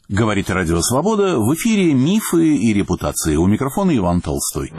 Говорит Радио Свобода, в эфире «Мифы и репутации». У микрофона Иван Толстой.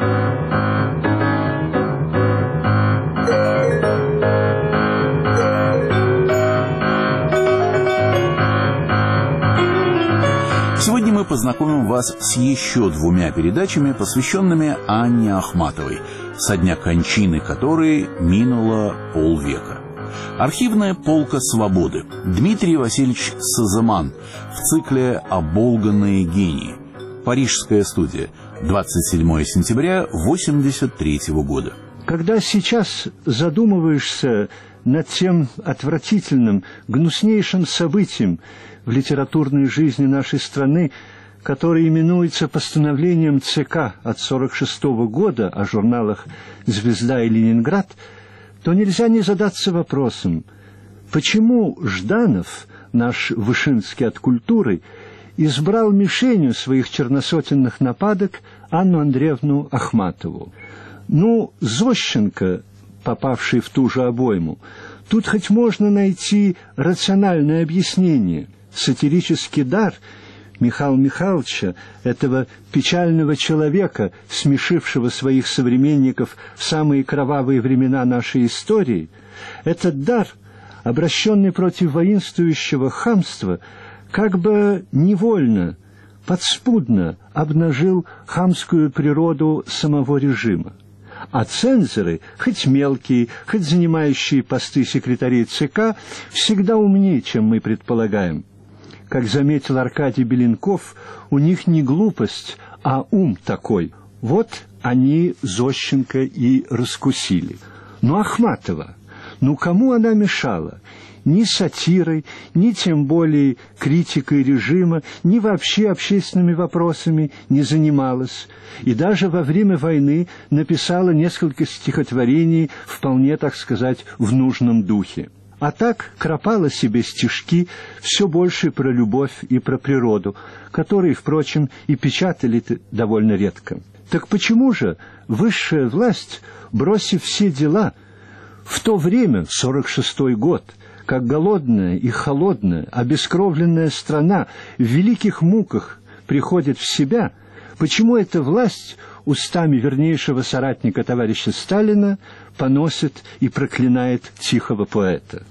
Сегодня мы познакомим вас с еще двумя передачами, посвященными Анне Ахматовой, со дня кончины которой минуло полвека. Архивная полка «Свободы». Дмитрий Васильевич Сазыман в цикле «Оболганные гении». Парижская студия. 27 сентября 1983 года. Когда сейчас задумываешься над тем отвратительным, гнуснейшим событием в литературной жизни нашей страны, которое именуется постановлением ЦК от 1946 года о журналах «Звезда» и «Ленинград», то нельзя не задаться вопросом, почему Жданов, наш Вышинский от культуры, избрал мишенью своих черносотенных нападок Анну Андреевну Ахматову. Зощенко, попавший в ту же обойму, тут хоть можно найти рациональное объяснение. Сатирический дар Михаила Михайловича, этого печального человека, смешившего своих современников в самые кровавые времена нашей истории, этот дар, обращенный против воинствующего хамства, как бы невольно, подспудно обнажил хамскую природу самого режима. А цензоры, хоть мелкие, хоть занимающие посты секретарей ЦК, всегда умнее, чем мы предполагаем. Как заметил Аркадий Беленков, у них не глупость, а ум такой. Вот они Зощенко и раскусили. Ахматова, кому она мешала? Ни сатирой, ни тем более критикой режима, ни вообще общественными вопросами не занималась. И даже во время войны написала несколько стихотворений, вполне, так сказать, в нужном духе. А так кропала себе стишки все больше про любовь и про природу, которые, впрочем, и печатали довольно редко. Так почему же высшая власть, бросив все дела, в то время, 46-й год, как голодная и холодная, обескровленная страна в великих муках приходит в себя, почему эта власть устами вернейшего соратника товарища Сталина поносит и проклинает тихого поэта?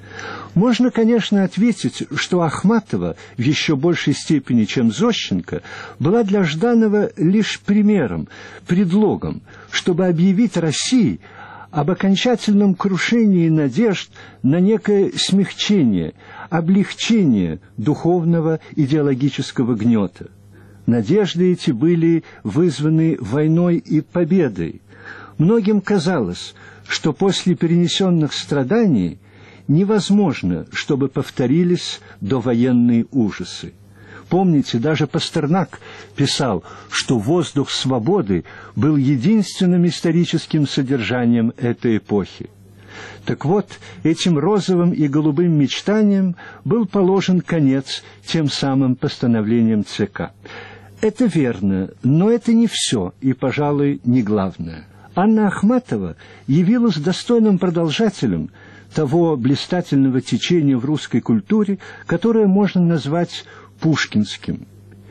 Можно, конечно, ответить, что Ахматова в еще большей степени, чем Зощенко, была для Жданова лишь примером, предлогом, чтобы объявить России об окончательном крушении надежд на некое смягчение, облегчение духовного идеологического гнета. Надежды эти были вызваны войной и победой. Многим казалось, что после перенесенных страданий невозможно, чтобы повторились довоенные ужасы. Помните, даже Пастернак писал, что воздух свободы был единственным историческим содержанием этой эпохи. Так вот, этим розовым и голубым мечтаниям был положен конец тем самым постановлением ЦК. Это верно, но это не все и, пожалуй, не главное. Анна Ахматова явилась достойным продолжателем того блистательного течения в русской культуре, которое можно назвать пушкинским.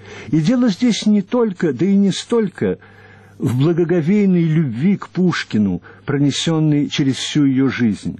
И дело здесь не только, да и не столько в благоговейной любви к Пушкину, пронесенной через всю ее жизнь,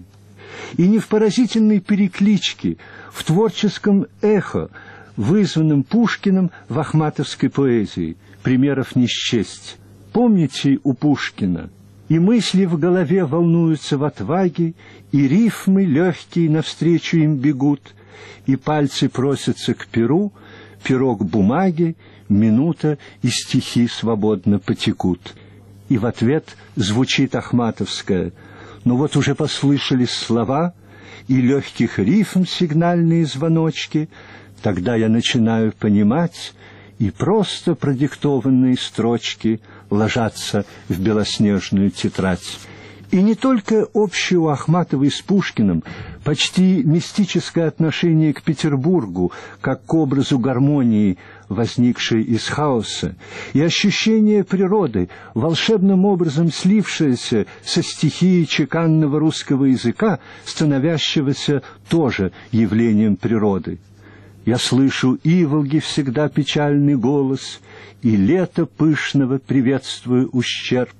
и не в поразительной перекличке, в творческом эхо, вызванном Пушкиным в ахматовской поэзии, примеров не счесть. Помните у Пушкина: «И мысли в голове волнуются в отваге, и рифмы легкие навстречу им бегут, и пальцы просятся к перу, перо к бумаге, минута, и стихи свободно потекут». И в ответ звучит ахматовское: «Ну вот уже послышались слова, и легких рифм сигнальные звоночки, тогда я начинаю понимать, и просто продиктованные строчки ложатся в белоснежную тетрадь». И не только общее у Ахматовой с Пушкиным почти мистическое отношение к Петербургу, как к образу гармонии, возникшей из хаоса, и ощущение природы, волшебным образом слившееся со стихией чеканного русского языка, становящегося тоже явлением природы. Я слышу иволги всегда печальный голос, и лето пышного приветствую ущерб,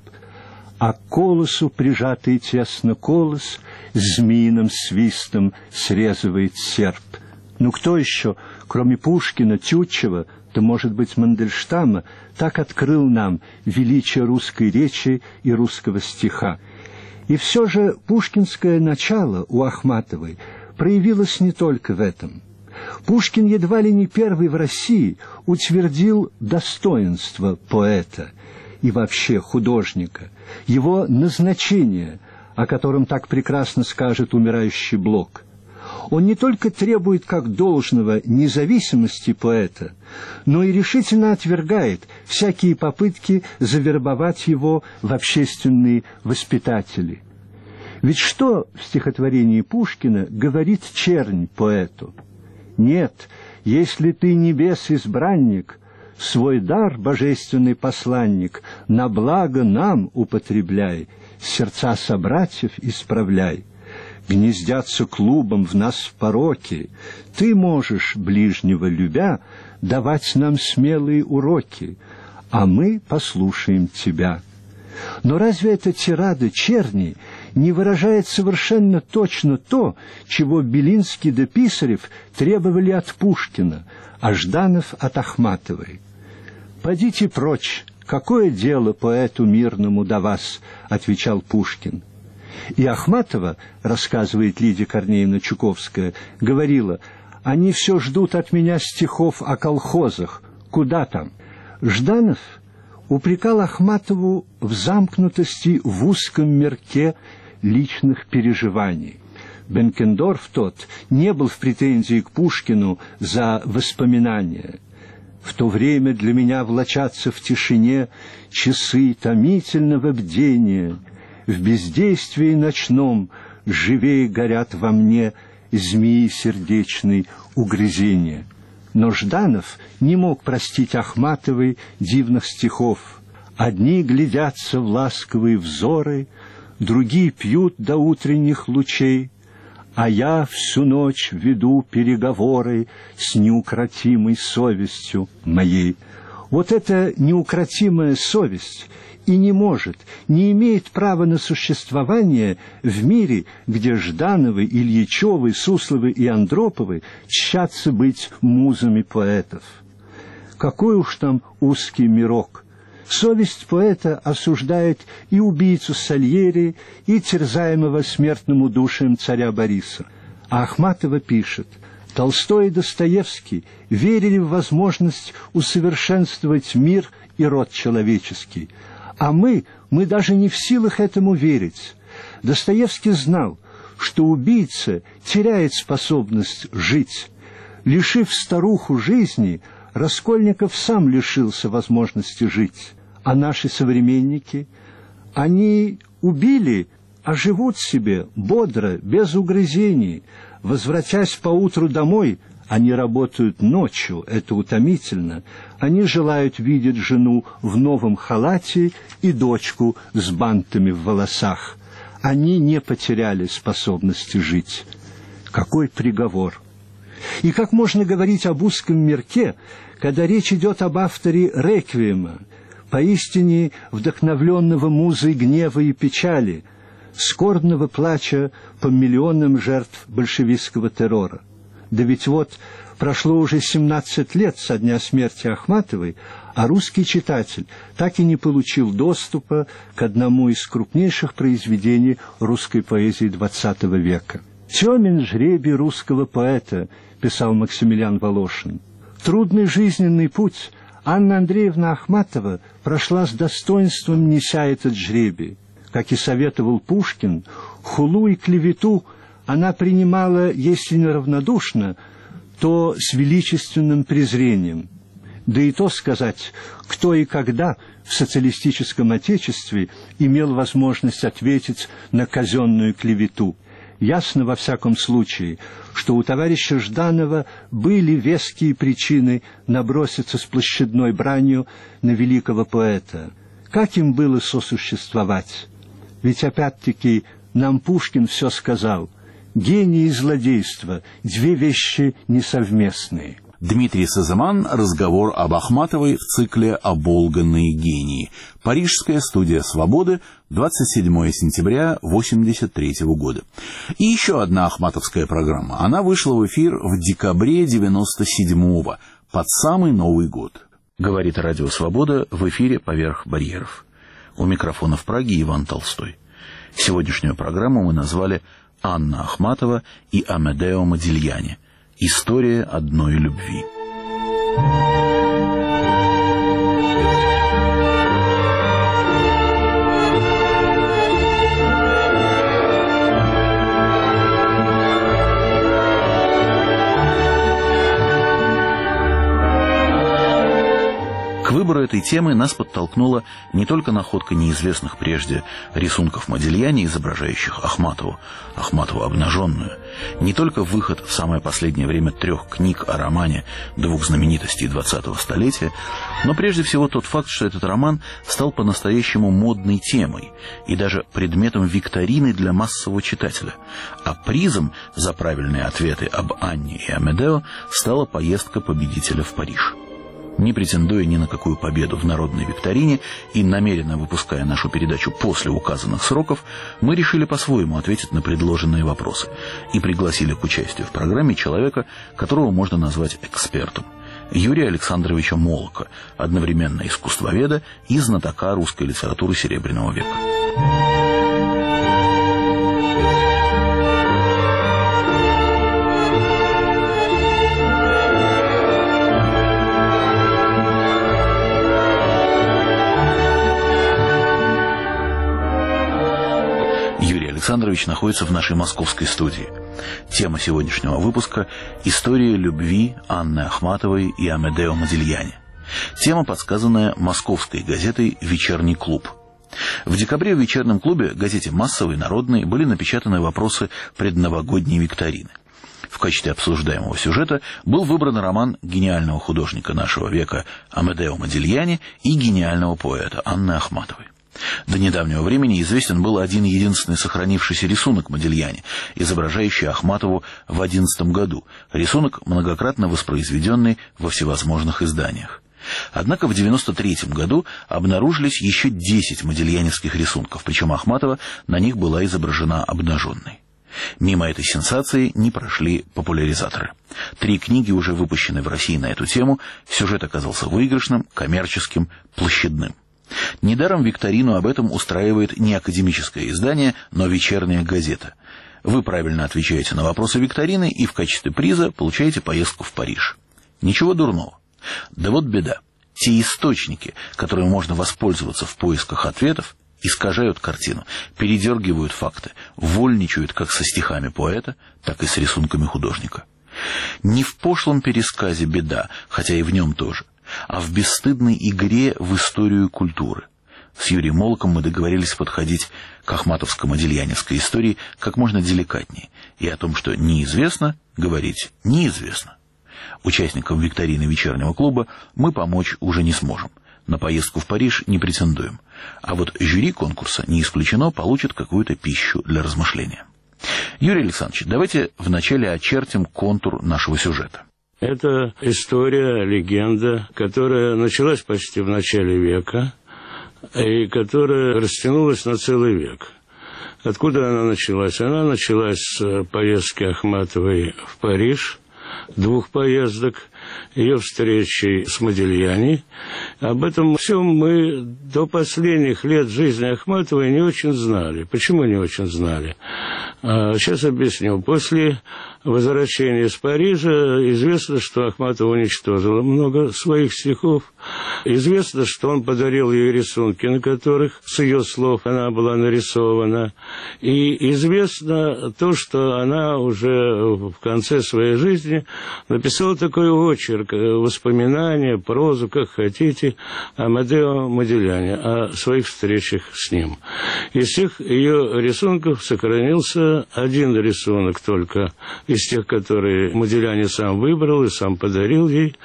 а к колосу прижатый тесно колос змеиным свистом срезывает серп. Ну кто еще, кроме Пушкина, Тютчева, да, может быть, Мандельштама, так открыл нам величие русской речи и русского стиха? И все же пушкинское начало у Ахматовой проявилось не только в этом. Пушкин едва ли не первый в России утвердил достоинство поэта и вообще художника, его назначение, о котором так прекрасно скажет умирающий Блок. Он не только требует как должного независимости поэта, но и решительно отвергает всякие попытки завербовать его в общественные воспитатели. Ведь что в стихотворении Пушкина говорит чернь поэту? «Нет, если ты небес избранник, свой дар, божественный посланник, на благо нам употребляй, сердца собратьев исправляй. Гнездятся клубом в нас пороки, ты можешь, ближнего любя, давать нам смелые уроки, а мы послушаем тебя». Но разве эта тирада черни не выражает совершенно точно то, чего Белинский да Писарев требовали от Пушкина, а Жданов от Ахматовой? «Подите прочь, какое дело поэту мирному до вас?» — отвечал Пушкин. И Ахматова, рассказывает Лидия Корнеевна Чуковская, говорила: «Они все ждут от меня стихов о колхозах. Куда там?» Жданов упрекал Ахматову в замкнутости в узком мирке личных переживаний. Бенкендорф тот не был в претензии к Пушкину за воспоминания. «В то время для меня влачатся в тишине часы томительного бдения, в бездействии ночном живее горят во мне змеи сердечной угрызения». Но Жданов не мог простить Ахматовой дивных стихов. «Одни глядятся в ласковые взоры, другие пьют до утренних лучей, а я всю ночь веду переговоры с неукротимой совестью моей». Вот эта неукротимая совесть и не может, не имеет права на существование в мире, где Ждановы, Ильичевы, Сусловы и Андроповы тщатся быть музами поэтов. Какой уж там узкий мирок! Совесть поэта осуждает и убийцу Сальери, и терзаемого смертным удушием царя Бориса. А Ахматова пишет: «Толстой и Достоевский верили в возможность усовершенствовать мир и род человеческий, а мы даже не в силах этому верить. Достоевский знал, что убийца теряет способность жить. Лишив старуху жизни, Раскольников сам лишился возможности жить. А наши современники, они убили, а живут себе бодро, без угрызений. Возвратясь поутру домой, они работают ночью, это утомительно. Они желают видеть жену в новом халате и дочку с бантами в волосах. Они не потеряли способности жить». Какой приговор! И как можно говорить об узком мирке, когда речь идет об авторе «Реквиема», поистине вдохновленного музой гнева и печали, скорбного плача по миллионам жертв большевистского террора? Да ведь вот прошло уже 17 лет со дня смерти Ахматовой, а русский читатель так и не получил доступа к одному из крупнейших произведений русской поэзии XX века. «Темен жребий русского поэта», — писал Максимилиан Волошин. «Трудный жизненный путь Анна Андреевна Ахматова прошла с достоинством, неся этот жребий. Как и советовал Пушкин, хулу и клевету она принимала, если не равнодушно, то с величественным презрением. Да и то сказать, кто и когда в социалистическом отечестве имел возможность ответить на казенную клевету. Ясно во всяком случае, что у товарища Жданова были веские причины наброситься с площадной бранью на великого поэта. Как им было сосуществовать? Ведь опять-таки нам Пушкин все сказал: Гений и злодейство – две вещи несовместные. Дмитрий Сазаман. Разговор об Ахматовой в цикле «Оболганные гении». Парижская студия «Свободы», 27 сентября 1983 года. И еще одна ахматовская программа. Она вышла в эфир в декабре 1997-го, под самый Новый год. Говорит Радио Свобода в эфире «Поверх барьеров». У микрофона в Праге Иван Толстой. Сегодняшнюю программу мы назвали «Анна Ахматова и Амедео Модильяни. История одной любви». К выбору этой темы нас подтолкнула не только находка неизвестных прежде рисунков Модильяни, изображающих Ахматову обнаженную, не только выход в самое последнее время 3 книг о романе двух знаменитостей 20-го столетия, но прежде всего тот факт, что этот роман стал по-настоящему модной темой и даже предметом викторины для массового читателя, а призом за правильные ответы об Анне и Амедео стала поездка победителя в Париж. Не претендуя ни на какую победу в народной викторине и намеренно выпуская нашу передачу после указанных сроков, мы решили по-своему ответить на предложенные вопросы и пригласили к участию в программе человека, которого можно назвать экспертом. Юрия Александровича Молока, одновременно искусствоведа и знатока русской литературы Серебряного века. Александрович находится в нашей московской студии. Тема сегодняшнего выпуска – история любви Анны Ахматовой и Амедео Модильяни. Тема, подсказанная московской газетой «Вечерний клуб». В декабре в «Вечернем клубе», газете массовой, народной, были напечатаны вопросы предновогодней викторины. В качестве обсуждаемого сюжета был выбран роман гениального художника нашего века Амедео Модильяни и гениального поэта Анны Ахматовой. До недавнего времени известен был один единственный сохранившийся рисунок Модильяни, изображающий Ахматову в 11 году, рисунок, многократно воспроизведенный во всевозможных изданиях. Однако в 93 году обнаружились еще 10 модильяневских рисунков, причем Ахматова на них была изображена обнаженной. Мимо этой сенсации не прошли популяризаторы. 3 книги уже выпущены в России на эту тему, сюжет оказался выигрышным, коммерческим, площадным. Недаром викторину об этом устраивает не академическое издание, но вечерняя газета. Вы правильно отвечаете на вопросы викторины и в качестве приза получаете поездку в Париж. Ничего дурного. Да вот беда. Те источники, которыми можно воспользоваться в поисках ответов, искажают картину, передергивают факты, вольничают как со стихами поэта, так и с рисунками художника. Не в пошлом пересказе беда, хотя и в нем тоже, а в бесстыдной игре в историю культуры. С Юрием Молоком мы договорились подходить к ахматовско-модильяневской истории как можно деликатнее, и о том, что неизвестно, говорить неизвестно. Участникам викторины «Вечернего клуба» мы помочь уже не сможем. На поездку в Париж не претендуем. А вот жюри конкурса, не исключено, получит какую-то пищу для размышления. Юрий Александрович, давайте вначале очертим контур нашего сюжета. Это история, легенда, которая началась почти в начале века и которая растянулась на целый век. Откуда она началась? Она началась с поездки Ахматовой в Париж, 2 поездок, ее встречи с Модильяни. Об этом всем мы до последних лет жизни Ахматовой не очень знали. Почему не очень знали? Сейчас объясню. После возвращения из Парижа известно, что Ахматова уничтожила много своих стихов. Известно, что он подарил ей рисунки, на которых, с ее слов, она была нарисована. И известно то, что она уже в конце своей жизни написала такой очерк, воспоминания, прозу, как хотите, о Амедео Модильяни, о своих встречах с ним. Из всех ее рисунков сохранился один рисунок только, из тех, которые Модильяни сам выбрал и сам подарил ей.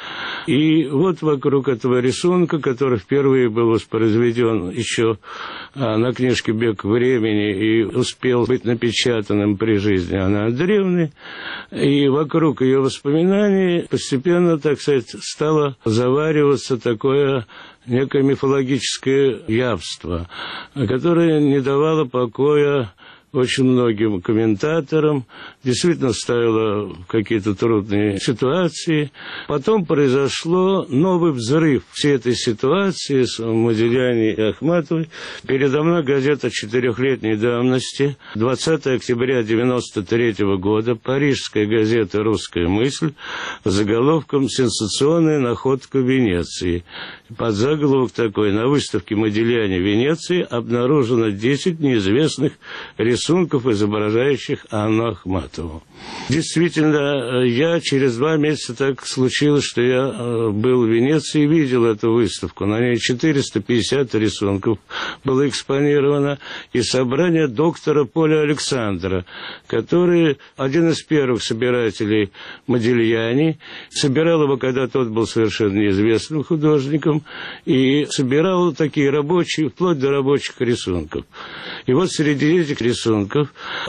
И вот вокруг этого рисунка, который впервые был воспроизведен еще на книжке «Бег времени» и успел быть напечатанным при жизни Анны Андреевны, и вокруг ее воспоминаний постепенно, так сказать, стало завариваться такое некое мифологическое явство, которое не давало покоя очень многим комментаторам, действительно ставило в какие-то трудные ситуации. Потом произошло новый взрыв всей этой ситуации с Модильяни и Ахматовой. Передо мной газета 4-летней давности, 20 октября 1993 года, парижская газета «Русская мысль», с заголовком «Сенсационная находка в Венеции». Подзаголовок такой: на выставке Модильяни в Венеции обнаружено 10 неизвестных рисунков, изображающих Анну Ахматову. Действительно, я через 2 месяца так случилось, что я был в Венеции и видел эту выставку. На ней 450 рисунков было экспонировано, и собрание доктора Поля Александра, который один из первых собирателей Модильяни, собирал его, когда тот был совершенно неизвестным художником, и собирал такие рабочие, вплоть до рабочих рисунков. И вот среди этих рисунков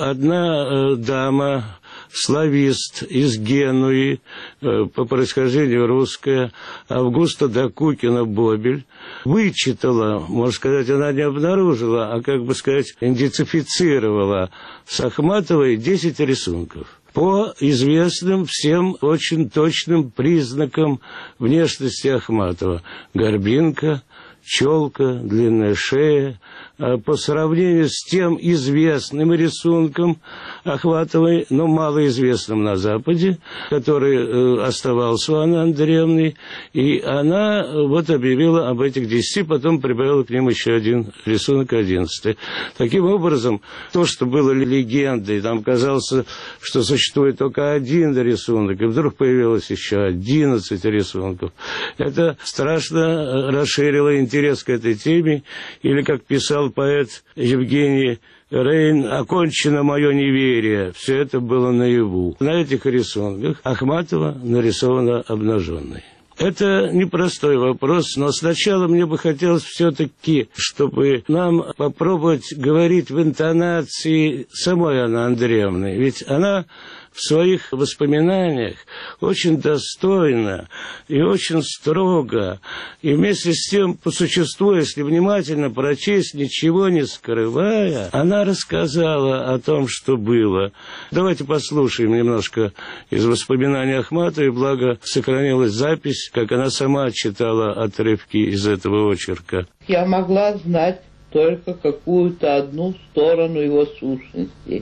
одна дама, славист из Генуи, по происхождению русская, Августа Докукина-Бобель, вычитала, можно сказать, она не обнаружила, а, как бы сказать, идентифицировала с Ахматовой 10 рисунков по известным всем очень точным признакам внешности Ахматова. Горбинка, челка, длинная шея. По сравнению с тем известным рисунком Ахматовой, но малоизвестным на Западе, который оставался у Анны Андреевны, и она вот объявила об этих 10, потом прибавила к ним еще один рисунок, 11. Таким образом, то, что было легендой, там казалось, что существует только один рисунок, и вдруг появилось еще 11 рисунков. Это страшно расширило интерес к этой теме, или, как писал поэт Евгений Рейн, «Окончено мое неверие». Все это было наяву. На этих рисунках Ахматова нарисована обнаженной. Это непростой вопрос, но сначала мне бы хотелось все-таки, чтобы нам попробовать говорить в интонации самой Анны Андреевны. Ведь она в своих воспоминаниях очень достойно и очень строго, и вместе с тем, по существу, если внимательно прочесть, ничего не скрывая, она рассказала о том, что было. Давайте послушаем немножко из воспоминаний Ахматовой, благо сохранилась запись, как она сама читала отрывки из этого очерка. Я могла знать только какую-то одну сторону его сущности,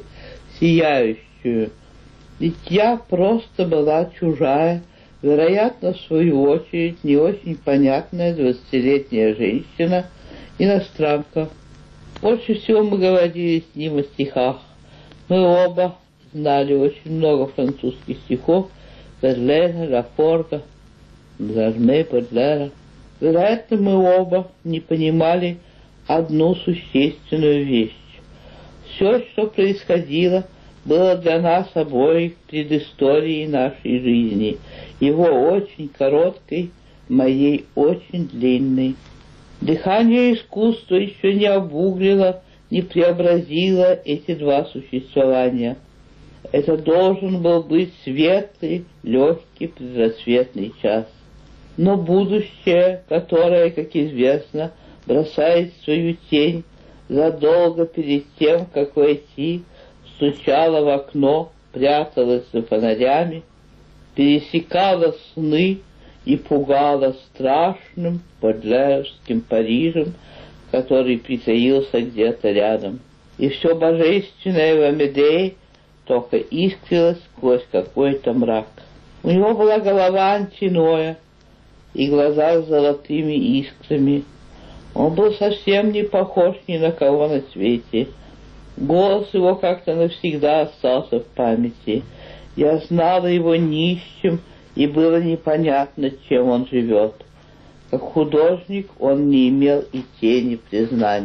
сияющую. Ведь я просто была чужая, вероятно, в свою очередь, не очень понятная 20-летняя женщина, иностранка. Больше всего мы говорили с ним о стихах. Мы оба знали очень много французских стихов, Верлена, Лафорга, Блажме, Бодлера. Вероятно, мы оба не понимали одну существенную вещь. Все, что происходило, было для нас обоих предысторией нашей жизни, его очень короткой, моей очень длинной. Дыхание искусства еще не обуглило, не преобразило эти два существования. Это должен был быть светлый, легкий, предрассветный час. Но будущее, которое, как известно, бросает свою тень задолго перед тем, как войти, стучала в окно, пряталась за фонарями, пересекала сны и пугала страшным бодлеровским Парижем, который притаился где-то рядом. И все божественное в Амедее только искрилось сквозь какой-то мрак. У него была голова Антиноя и глаза с золотыми искрами. Он был совсем не похож ни на кого на свете. Голос его как-то навсегда остался в памяти. Я знала его нищим, и было непонятно, чем он живет. Как художник он не имел и тени признания.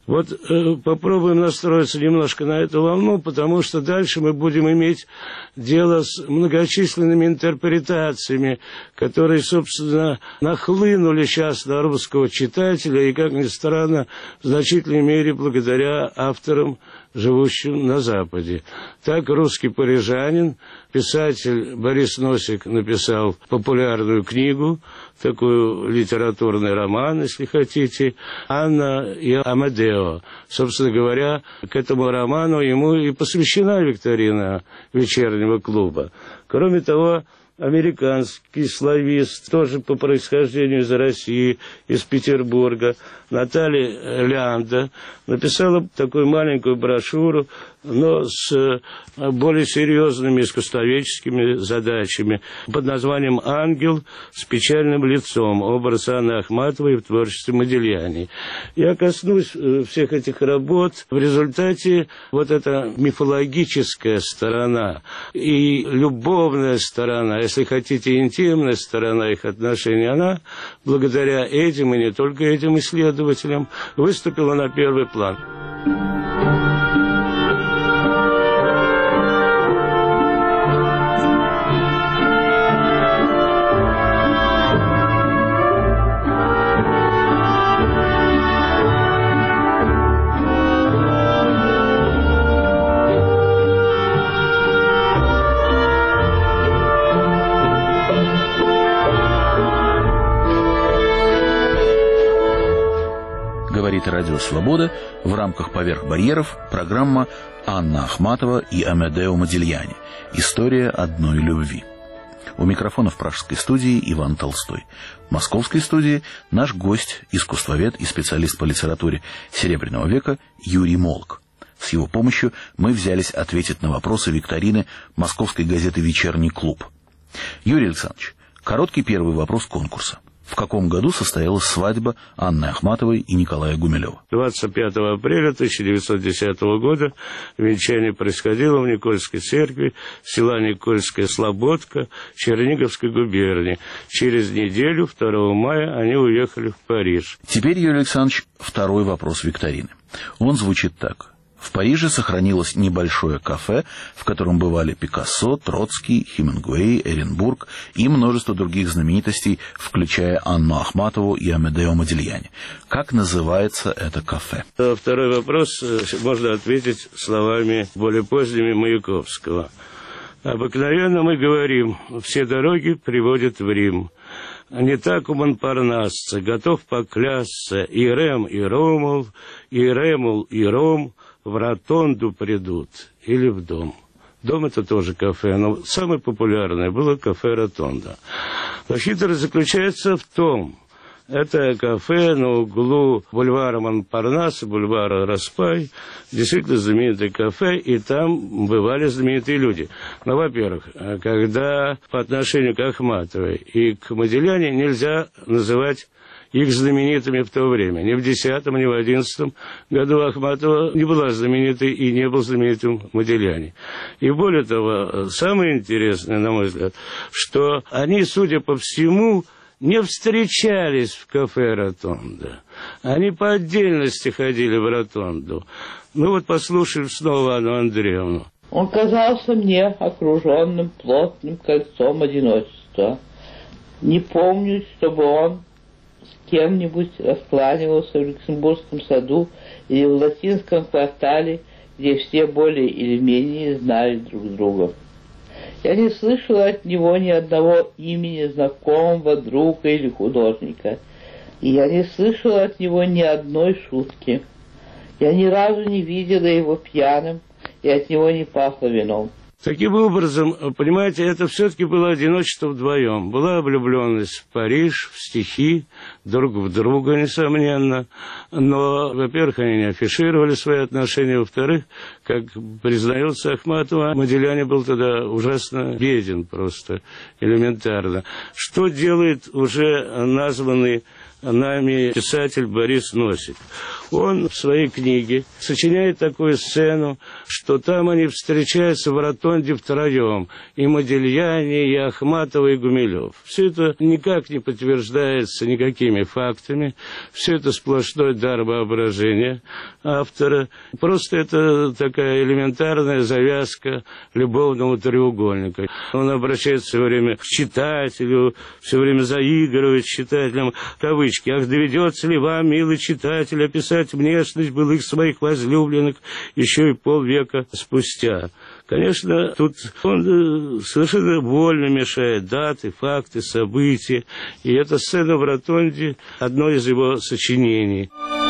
Вот попробуем настроиться немножко на эту волну, потому что дальше мы будем иметь дело с многочисленными интерпретациями, которые, собственно, нахлынули сейчас на русского читателя, и, как ни странно, в значительной мере благодаря авторам, живущим на Западе. Так русский парижанин, писатель Борис Носик написал популярную книгу, такой литературный роман, если хотите, «Анна и Амедео». Собственно говоря, к этому роману ему и посвящена викторина вечернего клуба. Кроме того, американский славист, тоже по происхождению из России, из Петербурга, Наталья Лянда, написала такую маленькую брошюру, но с более серьезными искусствоведческими задачами, под названием «Ангел с печальным лицом. Образ Анны Ахматовой в творчестве Модильяни». Я коснусь всех этих работ. В результате вот эта мифологическая сторона и любовная сторона, если хотите, интимная сторона их отношений, она, благодаря этим и не только этим исследователям, выступила на первый план. Говорит Радио Свобода в рамках «Поверх барьеров» программа «Анна Ахматова и Амедео Модильяни. История одной любви». У микрофона в пражской студии Иван Толстой. В московской студии наш гость, искусствовед и специалист по литературе Серебряного века Юрий Молк. С его помощью мы взялись ответить на вопросы викторины московской газеты «Вечерний клуб». Юрий Александрович, короткий первый вопрос конкурса. В каком году состоялась свадьба Анны Ахматовой и Николая Гумилева? 25 апреля 1910 года венчание происходило в Никольской церкви, села Никольская Слободка, Черниговской губернии. Через неделю, 2 мая, они уехали в Париж. Теперь, Юрий Александрович, второй вопрос викторины. Он звучит так. В Париже сохранилось небольшое кафе, в котором бывали Пикассо, Троцкий, Хемингуэй, Эренбург и множество других знаменитостей, включая Анну Ахматову и Амедео Модильяни. Как называется это кафе? Второй вопрос можно ответить словами более поздними Маяковского. Обыкновенно мы говорим: все дороги приводят в Рим. Не так у Монпарнасца, готов поклясться, и Рем, и Ромул, и Ремул, и Ром в ротонду придут или в дом. Дом — это тоже кафе, но самое популярное было кафе «Ротонда». Но хитрость заключается в том, это кафе на углу бульвара Монпарнас и бульвара Распай, действительно знаменитое кафе, и там бывали знаменитые люди. Но, во-первых, когда по отношению к Ахматовой и к Модильяни нельзя называть их знаменитыми в то время. Ни в 10-м, ни в 11-м году Ахматова не была знаменитой и не был знаменитым Модильяни. И более того, самое интересное, на мой взгляд, что они, судя по всему, не встречались в кафе «Ротонда». Они по отдельности ходили в «Ротонду». Ну вот послушаем снова Анну Андреевну. Он казался мне окруженным плотным кольцом одиночества. Не помню, чтобы он с кем-нибудь раскланивался в Люксембургском саду или в латинском квартале, где все более или менее знали друг друга. Я не слышала от него ни одного имени знакомого, друга или художника. И я не слышала от него ни одной шутки. Я ни разу не видела его пьяным, и от него не пахло вином. Таким образом, понимаете, это все-таки было одиночество вдвоем. Была влюбленность в Париж, в стихи, друг в друга, несомненно. Но, во-первых, они не афишировали свои отношения. Во-вторых, как признается Ахматова, Модильяни был тогда ужасно беден просто, элементарно. Что делает уже названный нами писатель Борис Носик. Он в своей книге сочиняет такую сцену, что там они встречаются в ротонде втроем, и Модильяни, и Ахматова, и Гумилев. Все это никак не подтверждается никакими фактами, все это сплошной дар воображения автора. Просто это такая элементарная завязка любовного треугольника. Он обращается все время к читателю, все время заигрывает с читателем, кавычки: «Ах, доведется ли вам, милый читатель, описать внешность былых своих возлюбленных еще и полвека спустя». Конечно, тут он совершенно вольно мешает даты, факты, события, и эта сцена в ротонде – одно из его сочинений.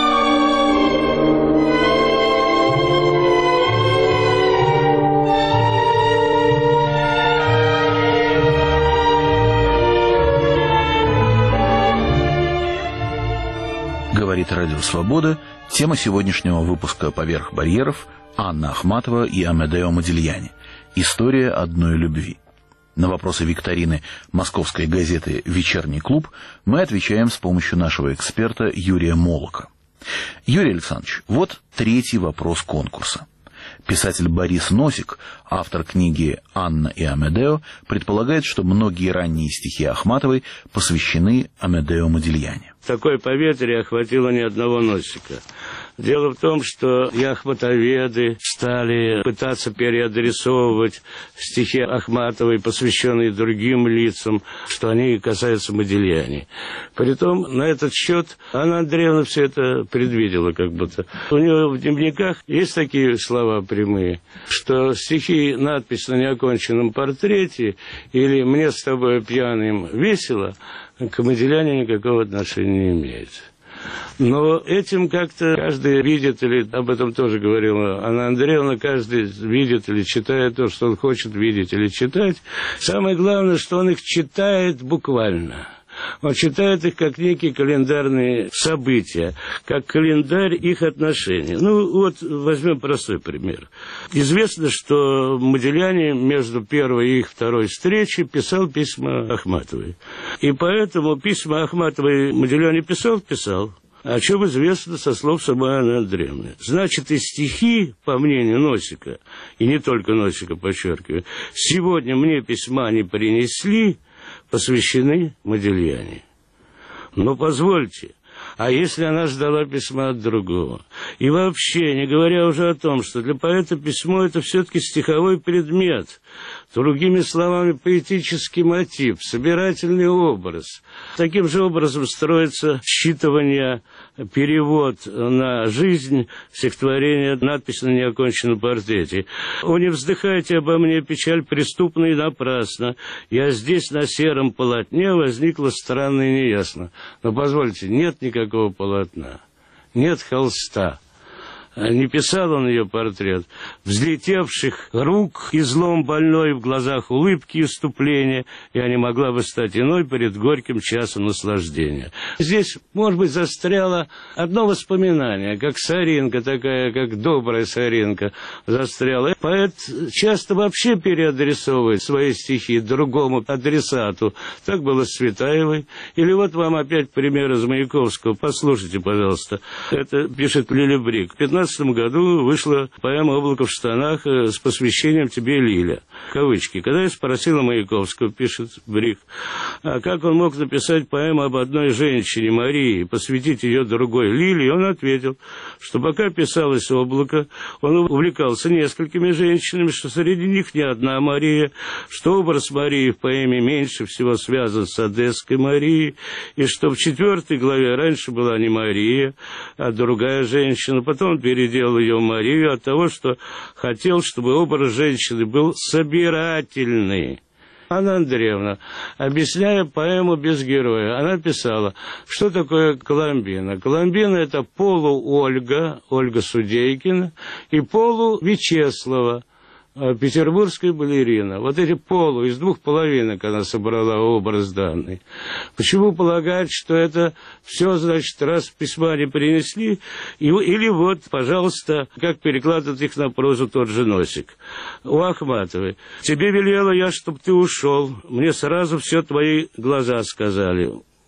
Говорит Радио Свобода. Тема сегодняшнего выпуска «Поверх барьеров» Анна Ахматова и Амедео Модильяни. История одной любви. На вопросы викторины московской газеты «Вечерний клуб» мы отвечаем с помощью нашего эксперта Юрия Молока. Юрий Александрович, вот третий вопрос конкурса. Писатель Борис Носик, автор книги «Анна и Амедео», предполагает, что многие ранние стихи Ахматовой посвящены Амедео Модильяни. Такое поветрие охватило ни одного Носика. Дело в том, что и ахматоведы стали пытаться переадресовывать стихи Ахматовой, посвященные другим лицам, что они касаются Модильяни. Притом, на этот счет Анна Андреевна все это предвидела как будто. У нее в дневниках есть такие слова прямые, что стихи, надпись на неоконченном портрете или «Мне с тобой пьяным весело» к Модильяни никакого отношения не имеет. Но этим как-то каждый видит, или об этом тоже говорила Анна Андреевна, каждый видит или читает то, что он хочет видеть или читать. Самое главное, что он их читает буквально. Он читает их как некие календарные события, как календарь их отношений. Ну, вот возьмем простой пример. Известно, что Модильяни между первой и их второй встречей писал письма Ахматовой. И поэтому письма Ахматовой Модильяни писал. О чем известно со слов самой Анны Андреевны. Значит, и стихи, по мнению Носика, и не только Носика, подчеркиваю, сегодня мне письма не принесли, посвящены Модильяни. Но позвольте, а если она ждала письма от другого? И вообще, не говоря уже о том, что для поэта письмо – это все-таки стиховой предмет, другими словами, поэтический мотив, собирательный образ. Таким же образом строится считывание, перевод на жизнь стихотворения, надпись на неоконченном портрете. «О, не вздыхайте обо мне, печаль преступна и напрасно. Я здесь на сером полотне возникла странно и неясно». Но позвольте, нет никакого полотна, нет холста. Не писал он ее портрет. Взлетевших рук, излом больной, в глазах улыбки и уступления, я не могла бы стать иной перед горьким часом наслаждения. Здесь, может быть, застряло одно воспоминание, как соринка такая, как добрая соринка застряла. Поэт часто вообще переадресовывает свои стихи другому адресату. Так было с Цветаевой. Или вот вам опять пример из Маяковского. Послушайте, пожалуйста. Это пишет Лиля Брик. В 15 году вышла поэма «Облако в штанах» с посвящением «Тебе, Лиля». Кавычки. Когда я спросила Маяковского, пишет Брик, а как он мог написать поэму об одной женщине, Марии, посвятить ее другой Лиле, он ответил, что пока писалось «Облако», он увлекался несколькими женщинами, что среди них не одна Мария, что образ Марии в поэме меньше всего связан с Одесской Марией, и что в 4 главе раньше была не Мария, а другая женщина, потом переделал ее в Марию от того, что хотел, чтобы образ женщины был собирательный. Анна Андреевна, объясняя поэму «Без героя», она писала, что такое Коломбина. Коломбина – это полу-Ольга, Ольга Судейкина, и полу-Вячеслава, петербургская балерина. Вот эти полу, из 2 половинок она собрала образ данный. Почему полагать, что это все, значит, раз письма не принесли, или вот, пожалуйста, как перекладывает их на прозу тот же Носик. У Ахматовой. «Тебе велела я, чтоб ты ушел, мне сразу все твои глаза сказали».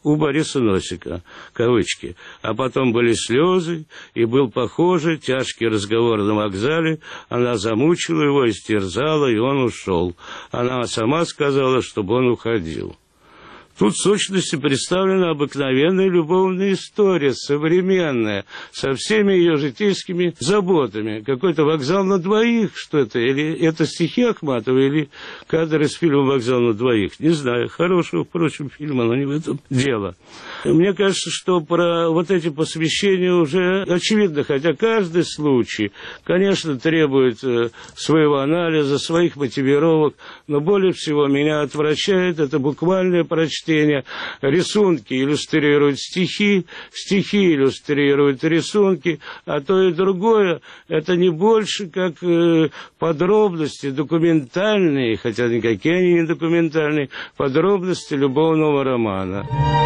у Бориса Носика, кавычки. А потом были слезы, и был похожий тяжкий разговор на вокзале. Она замучила его, истерзала, и он ушел. Она сама сказала, чтобы он уходил. Тут в сущности представлена обыкновенная любовная история, современная, со всеми ее житейскими заботами. Какой-то вокзал на двоих, что это? Или это стихи Ахматовой, или кадр из фильма «Вокзал на двоих». Не знаю, хорошего, впрочем, фильма, но не в этом дело. Мне кажется, что про вот эти посвящения уже очевидно, хотя каждый случай, конечно, требует своего анализа, своих мотивировок, но более всего меня отвращает это буквальное прочтение. Рисунки иллюстрируют стихи, стихи иллюстрируют рисунки, а то и другое, это не больше как подробности документальные, хотя никакие они не документальные, подробности любовного романа.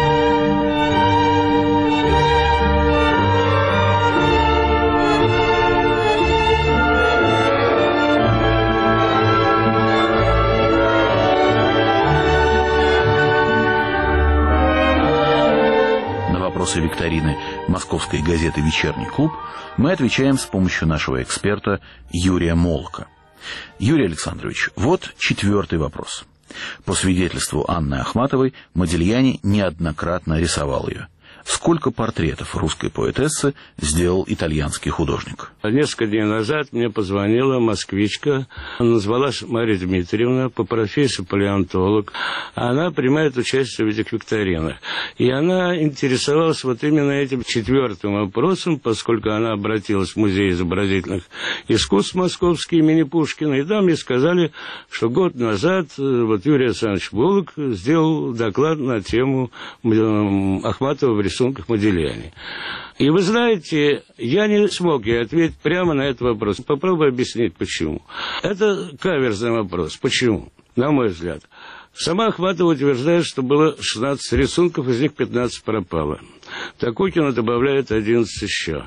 Вопросы викторины московской газеты «Вечерний клуб» мы отвечаем с помощью нашего эксперта Юрия Молка. Юрий Александрович, вот 4-й вопрос. По свидетельству Анны Ахматовой, Модильяни неоднократно рисовал ее. Сколько портретов русской поэтессы сделал итальянский художник? Несколько дней назад мне позвонила москвичка, назвалась Мария Дмитриевна, по профессии палеонтолог. Она принимает участие в этих викторинах. И она интересовалась вот именно этим 4-м вопросом, поскольку она обратилась в Музей изобразительных искусств московский имени Пушкина, и там ей сказали, что год назад вот Юрий Александрович Молок сделал доклад на тему Ахматова в рисунках Модильяни. И вы знаете, я не смог ей ответить прямо на этот вопрос. Попробую объяснить, почему. Это каверзный вопрос. Почему? На мой взгляд. Сама Ахматова утверждает, что было 16 рисунков, из них 15 пропало. Такукина добавляет 11 еще.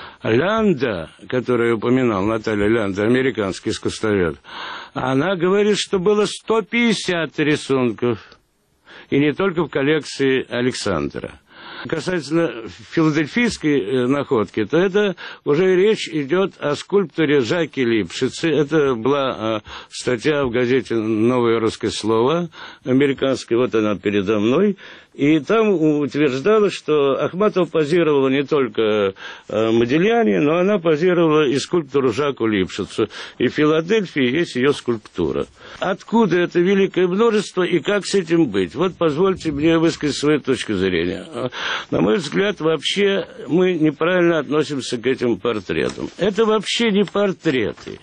Лянда, которую я упоминал, Наталья Лянда, американский искусствовед, она говорит, что было 150 рисунков. И не только в коллекции Александра. Касательно филадельфийской находки, то это уже речь идет о скульпторе Жаке Липшице. Это была статья в газете «Новое русское слово» американской, вот она передо мной. И там утверждалось, что Ахматова позировала не только Модильяни, но она позировала и скульптору Жаку Липшицу. И в Филадельфии есть ее скульптура. Откуда это великое множество и как с этим быть? Вот позвольте мне высказать свою точку зрения. На мой взгляд, вообще мы неправильно относимся к этим портретам. Это вообще не портреты.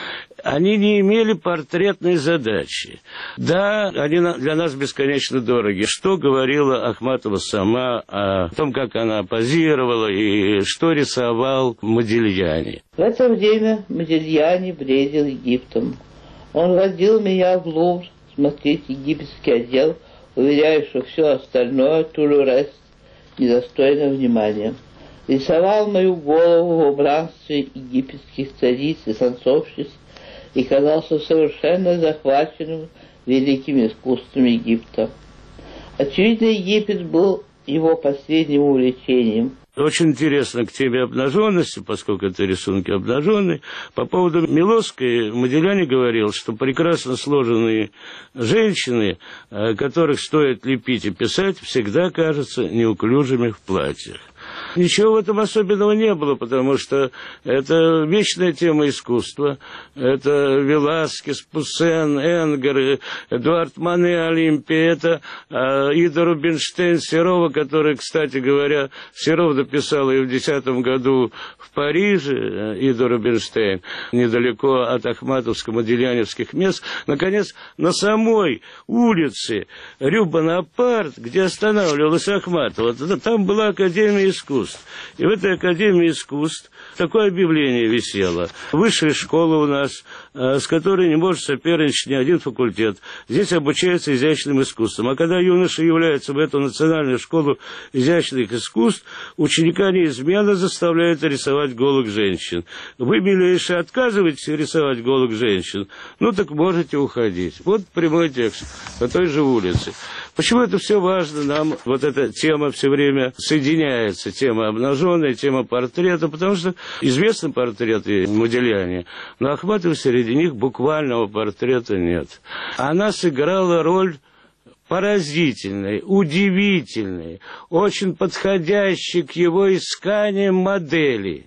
Они не имели портретной задачи. Да, они для нас бесконечно дороги. Что говорила Ахматова сама о том, как она позировала и что рисовал Модильяни? В это время Модильяни бредил Египтом. Он водил меня в Лувр смотреть египетский отдел, уверяя, что все остальное, тулюрест, недостойно внимания. Рисовал мою голову в убранстве египетских цариц и танцовщиц, и казался совершенно захваченным великим искусством Египта. Очевидно, Египет был его последним увлечением. Очень интересно к теме обнаженности, поскольку это рисунки обнаженные. По поводу Милосской Модильяни говорил, что прекрасно сложенные женщины, которых стоит лепить и писать, всегда кажутся неуклюжими в платьях. Ничего в этом особенного не было, потому что это вечная тема искусства. Это Веласкес, Пуссен, Энгер, Эдуард Мане, Олимпия, это Ида Рубинштейн, Серова, которая, кстати говоря, Серов дописала и в 2010 году в Париже, Ида Рубинштейн, недалеко от Ахматовско-Модильяневских мест. Наконец, на самой улице Рю-Бонапарт, где останавливалась Ахматова, там была Академия искусств. И в этой Академии искусств такое объявление висело. Высшая школа у нас, с которой не может соперничать ни один факультет. Здесь обучаются изящным искусствам. А когда юноша является в эту национальную школу изящных искусств, ученика неизменно заставляют рисовать голых женщин. Вы, милейшие, отказываетесь рисовать голых женщин? Ну так можете уходить. Вот прямой текст по той же улице. Почему это все важно нам? Вот эта тема все время соединяется. Тема обнаженная, тема портрета. Потому что известны портреты Модильяни, но Ахматовой среди них буквального портрета нет. Она сыграла роль поразительной, удивительной, очень подходящей к его исканиям модели.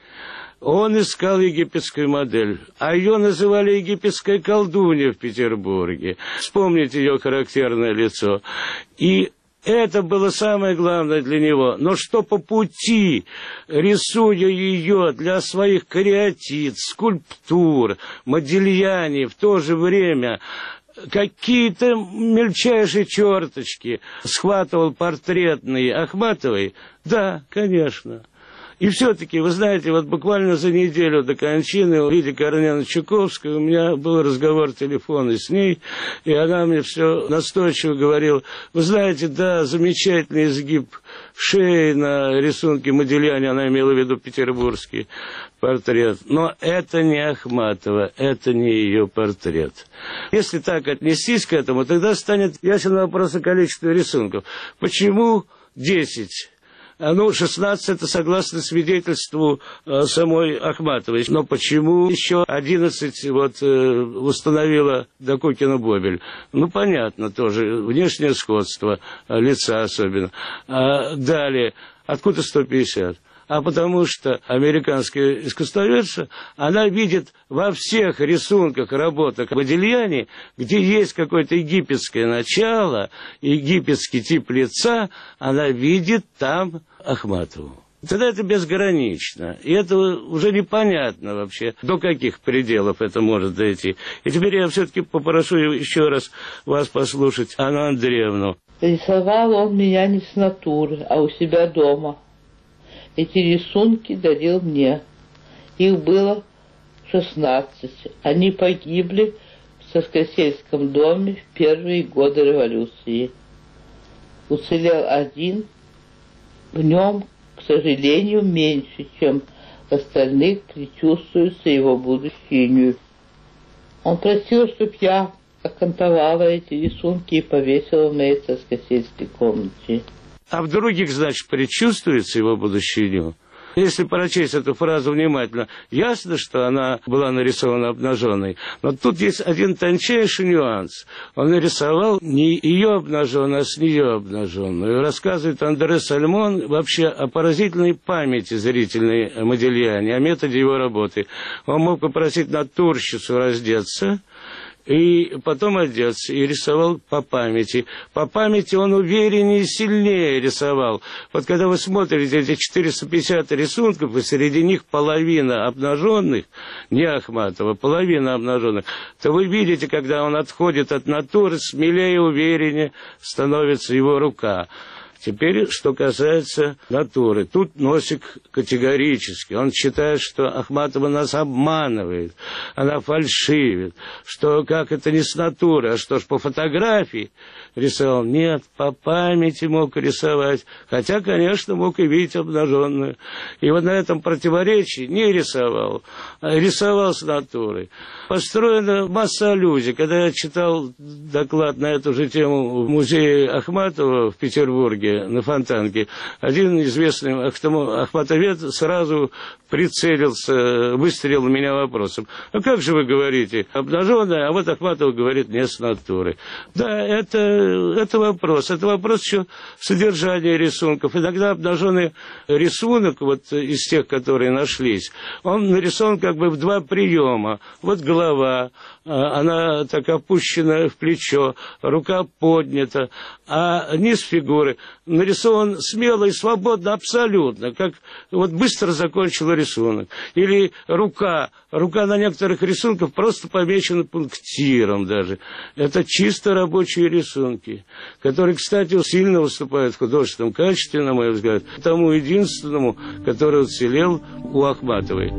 Он искал египетскую модель, а ее называли египетская колдунья в Петербурге. Вспомните ее характерное лицо. И это было самое главное для него. Но что по пути, рисуя ее для своих кариатид, скульптур, Модильяни, в то же время какие-то мельчайшие черточки схватывал портретные Ахматовой, да, конечно. И все-таки, вы знаете, вот буквально за неделю до кончины Лидии Корнеевны Чуковской у меня был разговор телефонный с ней, и она мне все настойчиво говорила: вы знаете, да, замечательный изгиб шеи на рисунке Модильяни, она имела в виду петербургский портрет, но это не Ахматова, это не ее портрет. Если так отнестись к этому, тогда станет ясен вопрос о количестве рисунков. Почему 10? 16 это согласно свидетельству самой Ахматовой. Но почему еще 11 установила Докукина-Бобель? Понятно тоже, внешнее сходство лица особенно. Далее, откуда 150? А потому что американская искусствоведша, она видит во всех рисунках, работах Модильяни, где есть какое-то египетское начало, египетский тип лица, она видит там Ахматову. Тогда это безгранично. И это уже непонятно вообще, до каких пределов это может дойти. И теперь я все-таки попрошу еще раз вас послушать, Анну Андреевну. Рисовал он меня не с натуры, а у себя дома. Эти рисунки дарил мне. Их было 16. Они погибли в Царскосельском доме в первые годы революции. Уцелел один. В нем, к сожалению, меньше, чем в остальных, предчувствуется его будущее. Он просил, чтобы я окантовала эти рисунки и повесила в моей царскосельской комнате. А в других, значит, предчувствуется его будущее. Если прочесть эту фразу внимательно, ясно, что она была нарисована обнаженной. Но тут есть один тончайший нюанс. Он нарисовал не ее обнаженную, а с нее обнаженную. Рассказывает Андре Сальмон вообще о поразительной памяти зрительной Модильяни, о методе его работы. Он мог попросить натурщицу раздеться и потом одеться, и рисовал по памяти. По памяти он увереннее и сильнее рисовал. Вот когда вы смотрите эти 450 рисунков, и среди них половина обнаженных, не Ахматова, половина обнаженных, то вы видите, когда он отходит от натуры, смелее и увереннее становится его рука. Теперь, что касается натуры. Тут Носик категорически. Он считает, что Ахматова нас обманывает, она фальшивит, что как это не с натуры, а что ж по фотографии рисовал. Нет, по памяти мог рисовать, хотя, конечно, мог и видеть обнаженную. И вот на этом противоречии не рисовал, а рисовал с натурой. Построена масса аллюзий. Когда я читал доклад на эту же тему в музее Ахматова в Петербурге, на Фонтанке, один известный ахматовед сразу прицелился, выстрелил в меня вопросом: а как же вы говорите обнаженная, а вот Ахматова говорит не с натуры. Да, это вопрос еще содержания рисунков. Иногда обнаженный рисунок, вот из тех, которые нашлись, он нарисован как бы в два приема. Вот голова, она так опущена в плечо, рука поднята, а низ фигуры нарисован смело и свободно абсолютно, как вот быстро закончила рисунок. Или рука на некоторых рисунках просто помечена пунктиром даже. Это чисто рабочие рисунки, которые, кстати, сильно выступают в художественном качестве, на мой взгляд, тому единственному, который уцелел у Ахматовой.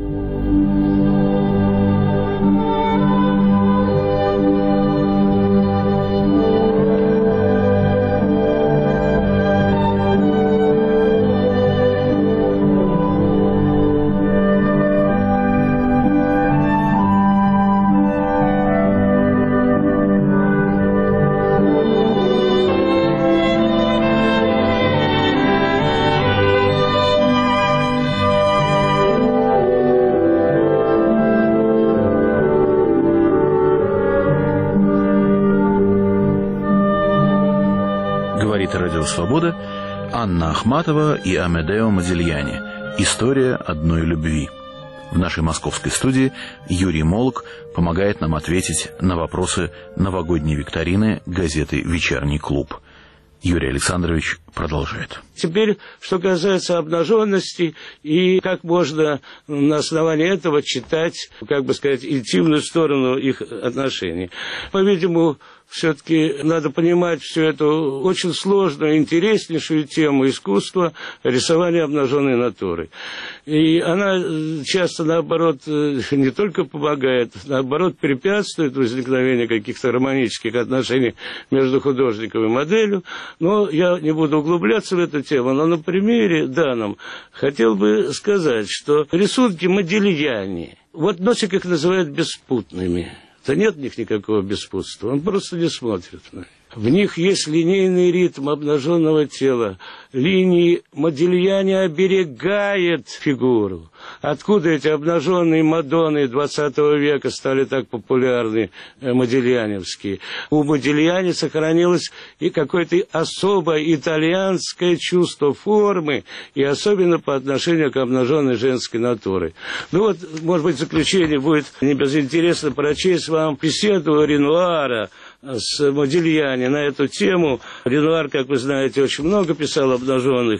Радио Свобода, Анна Ахматова и Амедео Модильяни. История одной любви. В нашей московской студии Юрий Молок помогает нам ответить на вопросы новогодней викторины газеты «Вечерний клуб». Юрий Александрович продолжает. Теперь, что касается обнаженности и как можно на основании этого читать, интимную сторону их отношений. По-видимому, все-таки надо понимать всю эту очень сложную, интереснейшую тему искусства рисования обнаженной натуры. И она часто, наоборот, не только помогает, наоборот, препятствует возникновению каких-то романтических отношений между художником и моделью. Но я не буду углубляться в эту тему, но на примере данном хотел бы сказать, что рисунки Модильяни, Носик их называют беспутными. Да нет в них никакого беспутства, он просто не смотрит на них. В них есть линейный ритм обнаженного тела. Линии Модильяни оберегает фигуру. Откуда эти обнаженные Мадонны XX века стали так популярны, модильяневские? У Модильяни сохранилось и какое-то особое итальянское чувство формы, и особенно по отношению к обнаженной женской натуре. Может быть, в заключение будет не безинтересно прочесть вам беседу Ренуара с Модильяни на эту тему. Ренуар, как вы знаете, очень много писал обнаженных,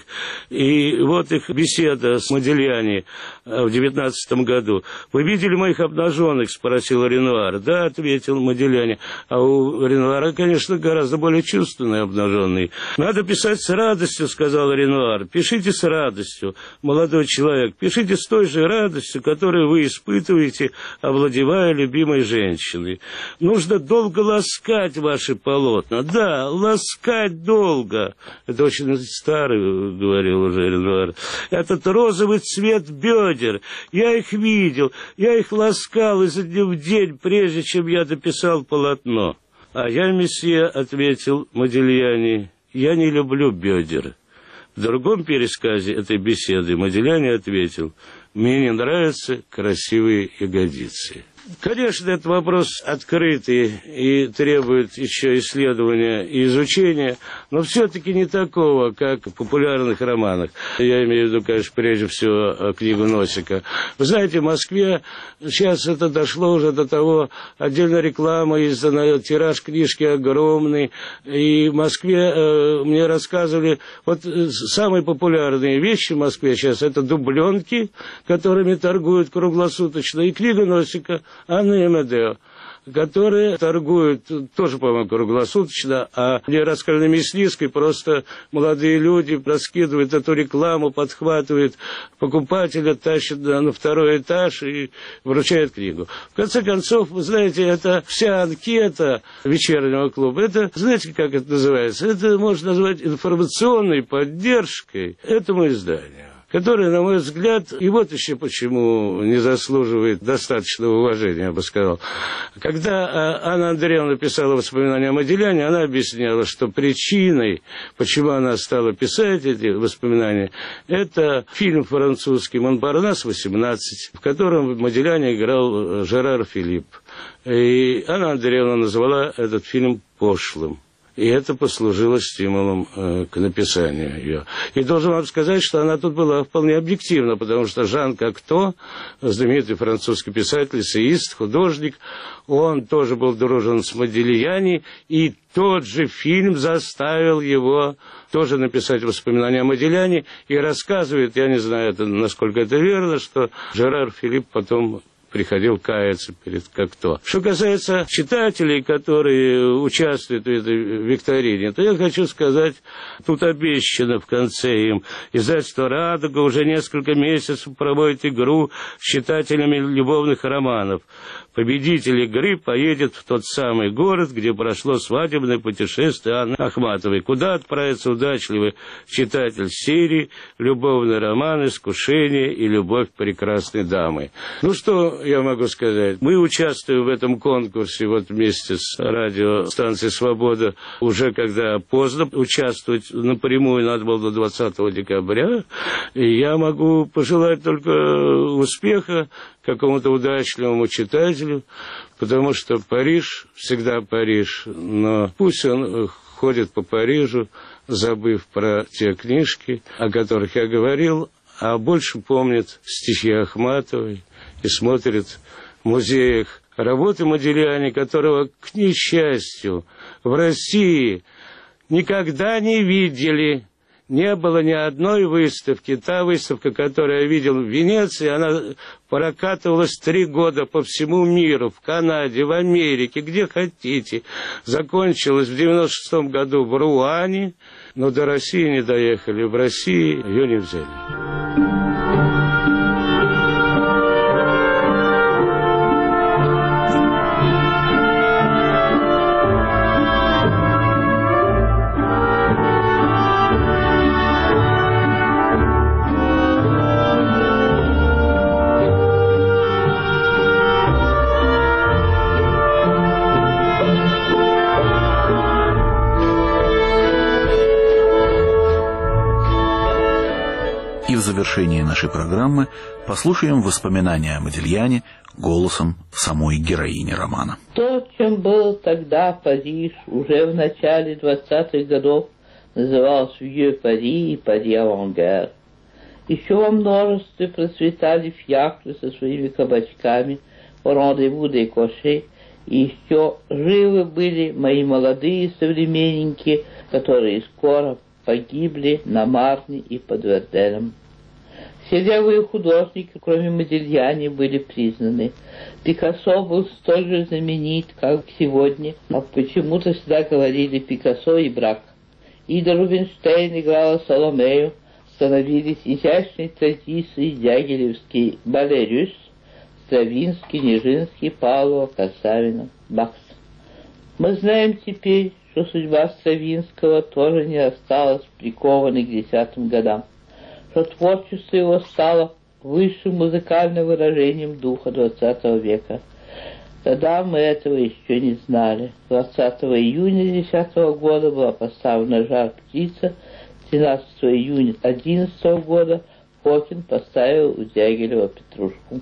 и вот их беседа с Модильяни в 19 году. «Вы видели моих обнаженных?» — спросил Ренуар. «Да», — ответил Модильяни. А у Ренуара, конечно, гораздо более чувственные обнаженные. «Надо писать с радостью», — сказал Ренуар. «Пишите с радостью, молодой человек, пишите с той же радостью, которую вы испытываете, овладевая любимой женщиной. Нужно долго ласкать ваши полотна. Да, ласкать долго». Это очень старый, говорил уже Ренуар. «Этот розовый цвет бедер, я их видел, я их ласкал изо дня в день, прежде чем я дописал полотно». «А я, месье, — ответил Модильяни, — я не люблю бедер». В другом пересказе этой беседы Модильяни ответил: «Мне не нравятся красивые ягодицы». Конечно, этот вопрос открытый и требует еще исследования и изучения, но все-таки не такого, как в популярных романах. Я имею в виду, конечно, прежде всего книгу Носика. Вы знаете, в Москве сейчас это дошло уже до того, отдельная реклама издана, тираж книжки огромный, и в Москве мне рассказывали, самые популярные вещи в Москве сейчас — это дубленки, которыми торгуют круглосуточно, и книга Носика Анны и Амедео, которые торгуют тоже, по-моему, круглосуточно, а мне рассказали, на Мясницкой просто молодые люди раскидывают эту рекламу, подхватывают покупателя, тащат на второй этаж и вручают книгу. В конце концов, вы знаете, это вся анкета вечернего клуба, это, знаете, как это называется? Это можно назвать информационной поддержкой этому изданию, который, на мой взгляд, и вот еще почему не заслуживает достаточного уважения, я бы сказал. Когда Анна Андреевна писала воспоминания о Модильяне, она объясняла, что причиной, почему она стала писать эти воспоминания, это фильм французский «Монпарнас 18», в котором в Модильяне играл Жерар Филипп. И Анна Андреевна назвала этот фильм пошлым. И это послужило стимулом к написанию ее. И должен вам сказать, что она тут была вполне объективна, потому что Жан Кокто, знаменитый французский писатель, эссеист, художник, он тоже был дружен с Модильяни, и тот же фильм заставил его тоже написать воспоминания о Модильяне, и рассказывает, я не знаю, насколько это верно, что Жерар Филипп потом приходил каяться перед Кокто. Что касается читателей, которые участвуют в этой викторине, то я хочу сказать, тут обещано в конце им. Издательство «Радуга» уже несколько месяцев проводит игру с читателями любовных романов. Победитель игры поедет в тот самый город, где прошло свадебное путешествие Анны Ахматовой, куда отправится удачливый читатель серии «Любовный роман, искушение и любовь прекрасной дамы». Ну, что я могу сказать? Мы участвуем в этом конкурсе вместе с радиостанцией «Свобода», уже когда поздно участвовать напрямую, надо было до 20 декабря. И я могу пожелать только успеха какому-то удачливому читателю, потому что Париж всегда Париж, но пусть он ходит по Парижу забыв про те книжки, о которых я говорил, а больше помнит стихи Ахматовой и смотрит в музеях работы Модильяни, которого, к несчастью, в России никогда не видели. Не было ни одной выставки. Та выставка, которую я видел в Венеции, она прокатывалась 3 года по всему миру, в Канаде, в Америке, где хотите. Закончилась в 96 году в Руане, но до России не доехали. В России ее не взяли. И в завершении нашей программы послушаем воспоминания о Модильяне голосом самой героини романа. То, чем был тогда Париж, уже в начале 20-х годов назывался Vieux Paris и Paris Avant-Guerre. Еще во множестве процветали фиакры со своими кабачками по рандеву де Коше, и еще живы были мои молодые современники, которые скоро погибли на Марне и под Верденом. Все левые художники, кроме Модильяни, были признаны. Пикассо был столь же знаменит, как сегодня, но почему-то всегда говорили Пикассо и брак. Ида Рубинштейн играла Соломею, становились изящные традиции дягилевский балерюс, Стравинский, Нижинский, Павлова, Красавина, Бакс. Мы знаем теперь, что судьба Стравинского тоже не осталась прикованной к 10-м годам, что творчество его стало высшим музыкальным выражением духа XX века. Тогда мы этого еще не знали. 20 июня 2010 года была поставлена «Жар-птица», 13 июня 2011 года Фокин поставил у Дягилева «Петрушку».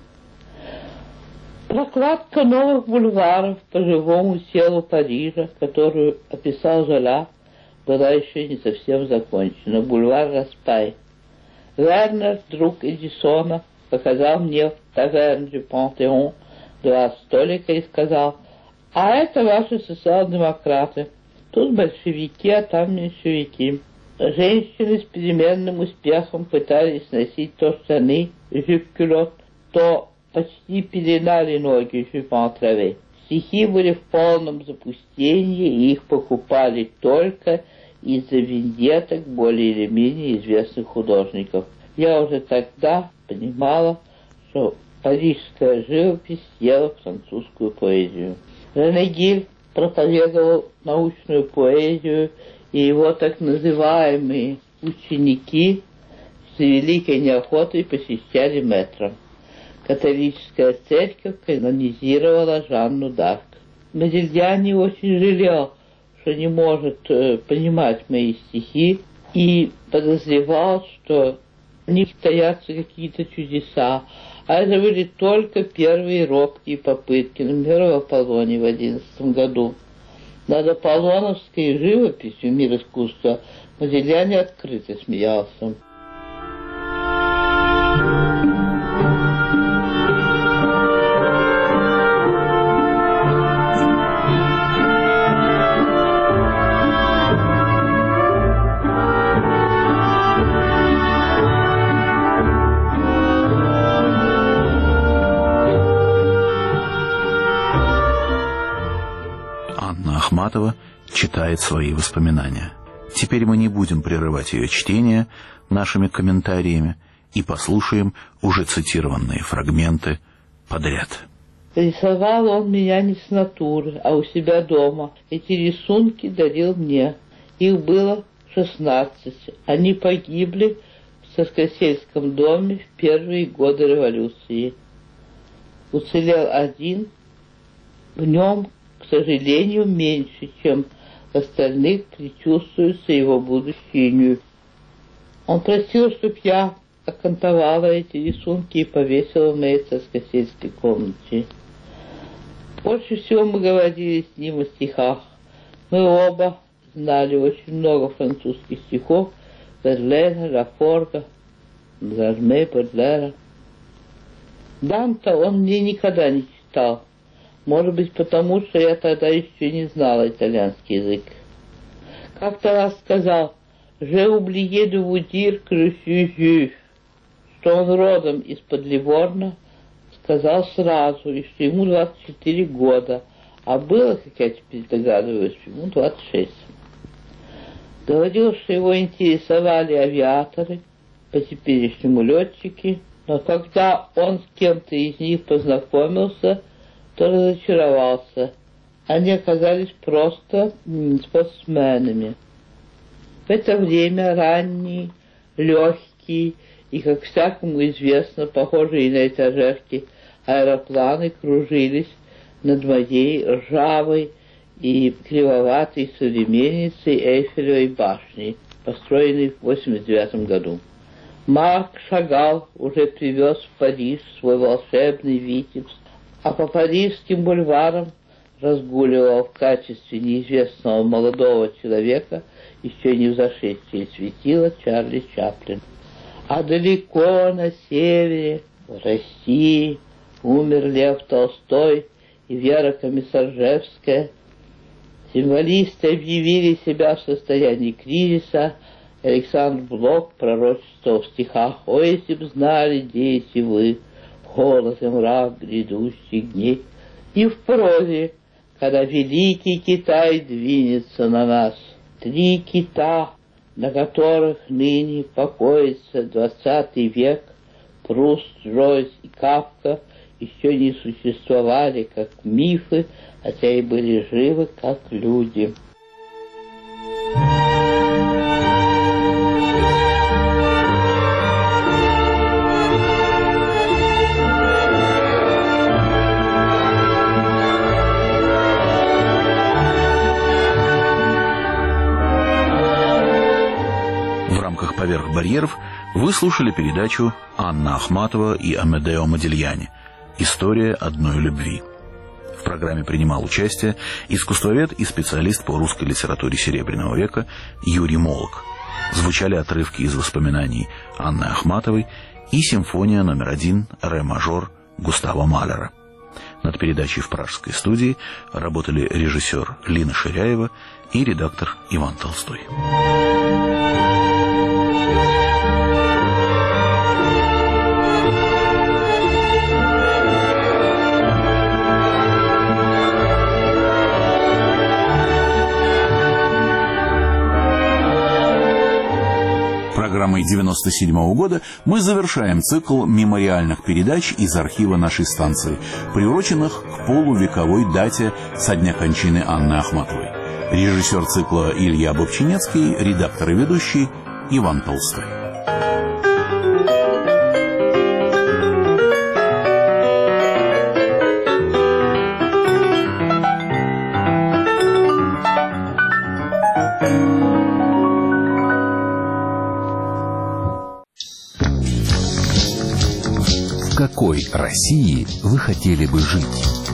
Прокладка новых бульваров по живому телу Парижа, которую описал Золя, была еще не совсем закончена. Бульвар Распай. Вернер, друг Эдисона, показал мне в таверне du Пантеон 2 столика и сказал: «А это ваши социал-демократы. Тут большевики, а там меньшевики». Женщины с переменным успехом пытались носить то штаны, жюп-кюлот, то почти пеленали ноги жюп-эн-траве. Стихи были в полном запустении, и их покупали только из-за вендеток более или менее известных художников. Я уже тогда понимала, что парижская живопись съела французскую поэзию. Рене Гиль проповедовал научную поэзию, и его так называемые ученики с великой неохотой посещали метро. Католическая церковь канонизировала Жанну д'Арк. Модильяни очень жалел, что не может понимать мои стихи, и подозревал, что в них таятся какие-то чудеса. А это были только первые робкие попытки, например, в Аполлоне в 2011 году. Над аполлоновской живописью «Мир искусства» Модильяни открыто смеялся. Ахматова читает свои воспоминания. Теперь мы не будем прерывать ее чтение нашими комментариями и послушаем уже цитированные фрагменты подряд. Рисовал он меня не с натуры, а у себя дома. Эти рисунки дарил мне. Их было 16. Они погибли в Царскосельском доме в первые годы революции. Уцелел один, в нем, к сожалению, меньше, чем в остальных предчувствуется его будущее. Он просил, чтобы я окантовала эти рисунки и повесила в моей царскосельской комнате. Больше всего мы говорили с ним о стихах. Мы оба знали очень много французских стихов Верлена, Лафорга, Жарме, Бодлера. Данта он мне никогда не читал. Может быть, потому что я тогда еще не знала итальянский язык. Как-то раз сказал «Je oublié de vous dire que je suis juif», что он родом из-под Ливорно, сказал сразу, и что ему 24 года, а было, как я теперь догадываюсь, ему 26. Говорил, что его интересовали авиаторы, по-теперешнему летчики, но когда он с кем-то из них познакомился, то разочаровался. Они оказались просто спортсменами. В это время ранний, легкий и, как всякому известно, похожие на этажерки, аэропланы кружились над моей ржавой и кривоватой современницей Эйфелевой башней, построенной в 1989 году. Марк Шагал уже привез в Париж свой волшебный Витебск, а по парижским бульварам разгуливал в качестве неизвестного молодого человека, еще не взошедшее светило, Чарли Чаплин. А далеко на севере, в России, умер Лев Толстой и Вера Комиссаржевская. Символисты объявили себя в состоянии кризиса. Александр Блок пророчествовал в стихах: «О, если б знали, дети вы, холод и мрак грядущих дней». И в прозе, когда великий Китай двинется на нас, 3 кита, на которых ныне покоится 20 век, Пруст, Джойс и Кафка, еще не существовали как мифы, хотя и были живы как люди. «Поверх барьеров» вы слушали передачу Анна Ахматова и Амедео Модильяни «История одной любви». В программе принимал участие искусствовед и специалист по русской литературе Серебряного века Юрий Молок. Звучали отрывки из воспоминаний Анны Ахматовой и симфония номер 1 «Ре-мажор» Густава Малера. Над передачей в пражской студии работали режиссер Лина Ширяева и редактор Иван Толстой. Программой 1997 года мы завершаем цикл мемориальных передач из архива нашей станции, приуроченных к полувековой дате со дня кончины Анны Ахматовой. Режиссер цикла Илья Бобчинецкий, редактор и ведущий Иван Толстой. В какой России вы хотели бы жить?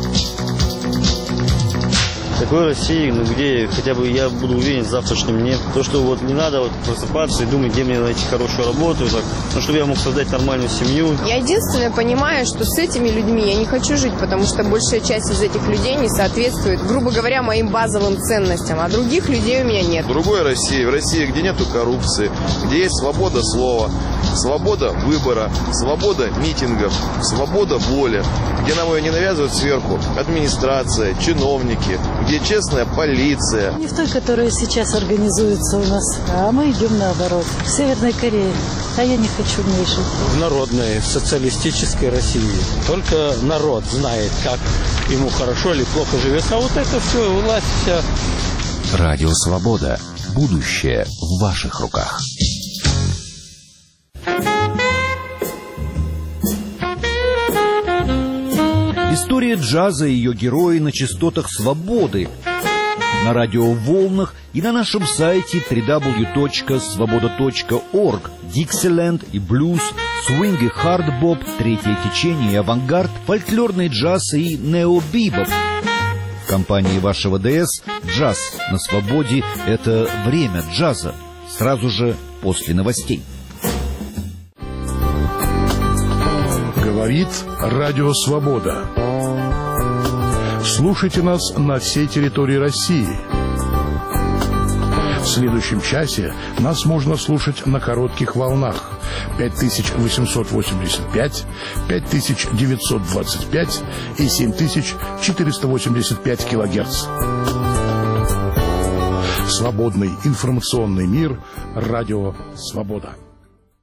В такой России, где хотя бы я буду уверен в завтрашнем дне. То, что вот не надо вот просыпаться и думать, где мне найти хорошую работу, так, чтобы я мог создать нормальную семью. Я единственное понимаю, что с этими людьми я не хочу жить, потому что большая часть из этих людей не соответствует, грубо говоря, моим базовым ценностям, а других людей у меня нет. В другой России, в России, где нету коррупции, где есть свобода слова, свобода выбора, свобода митингов, свобода воли, где нам ее не навязывают сверху администрация, чиновники, где честная полиция. Не в той, которая сейчас организуется у нас, а мы идем наоборот. В Северной Корее. А я не хочу в ней жить. В народной, социалистической России. Только народ знает, как ему хорошо или плохо живется. А вот это все, власть вся. Радио «Свобода». Будущее в ваших руках. История джаза и ее герои на частотах свободы, на радиоволнах и на нашем сайте www.svoboda.org. Диксиленд и блюз, свинг и хардбоп, третье течение и авангард, фольклорный джаз и необибоп. В компании вашего ДС джаз на свободе. Это время джаза. Сразу же после новостей. Говорит Радио Свобода. Слушайте нас на всей территории России. В следующем часе нас можно слушать на коротких волнах 5885, 5925 и 7485 килогерц. Свободный информационный мир. Радио Свобода.